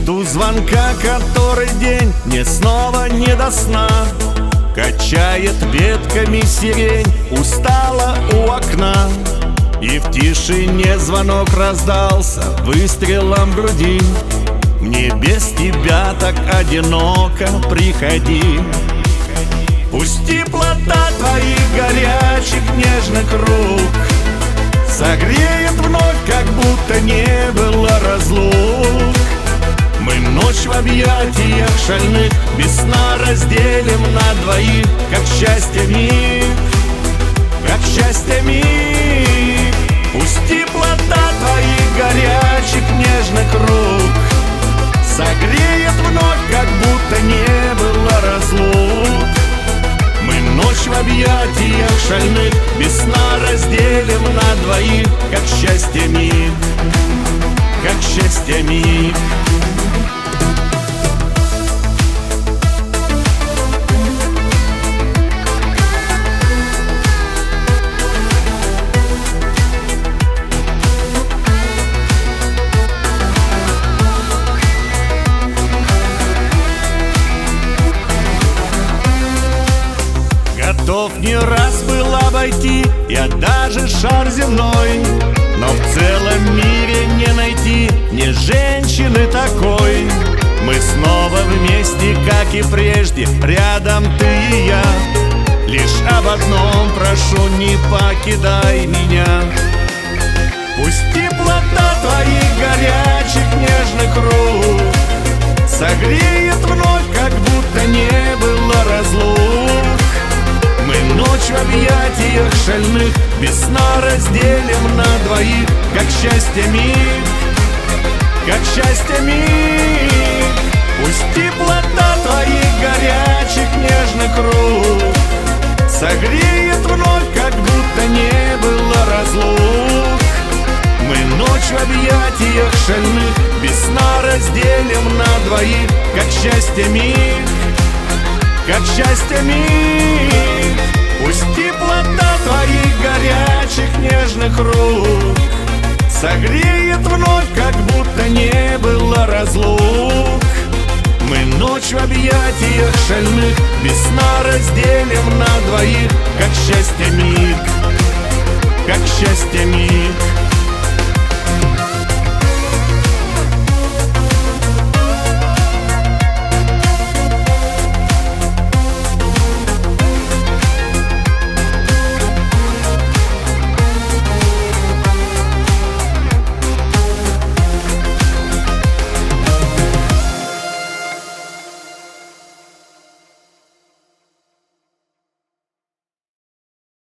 жду звонка, который день, мне снова не до сна. Качает ветками сирень, устала у окна. И в тишине звонок раздался выстрелом в груди. Мне без тебя так одиноко, приходи. Пусть теплота твоих горячих нежных рук согреет вновь, как будто не было разлук. Мы ночь в объятиях шальных без сна разделим на двоих, как счастье миг, как счастье миг. Пусть теплота твоих горячих нежных рук согреет вновь, как будто не было разлук. Мы ночь в объятиях шальных без сна разделим на двоих, как счастье миг, как счастье миг. Готов не раз был обойти я даже шар земной, но в целом мире не найти ни женщины такой. Мы снова вместе, как и прежде, рядом ты и я. Лишь об одном прошу, не покидай меня. Пусть теплота твоих горячих нежных рук согреет вновь, как будто не было разлук. Мы ночь в объятиях шальных без сна разделим на двоих, как счастье миг, как счастье миг. Пусть теплота твоих горячих нежных рук согреет вновь, как будто не было разлук. Мы ночь в объятиях шальных без сна разделим на двоих, как счастье миг, как счастье миг. Пусть теплота твоих горячих нежных рук согреет вновь, как будто не было разлук. Мы ночь в объятиях шальных без сна разделим на двоих, как счастье миг, как счастье миг.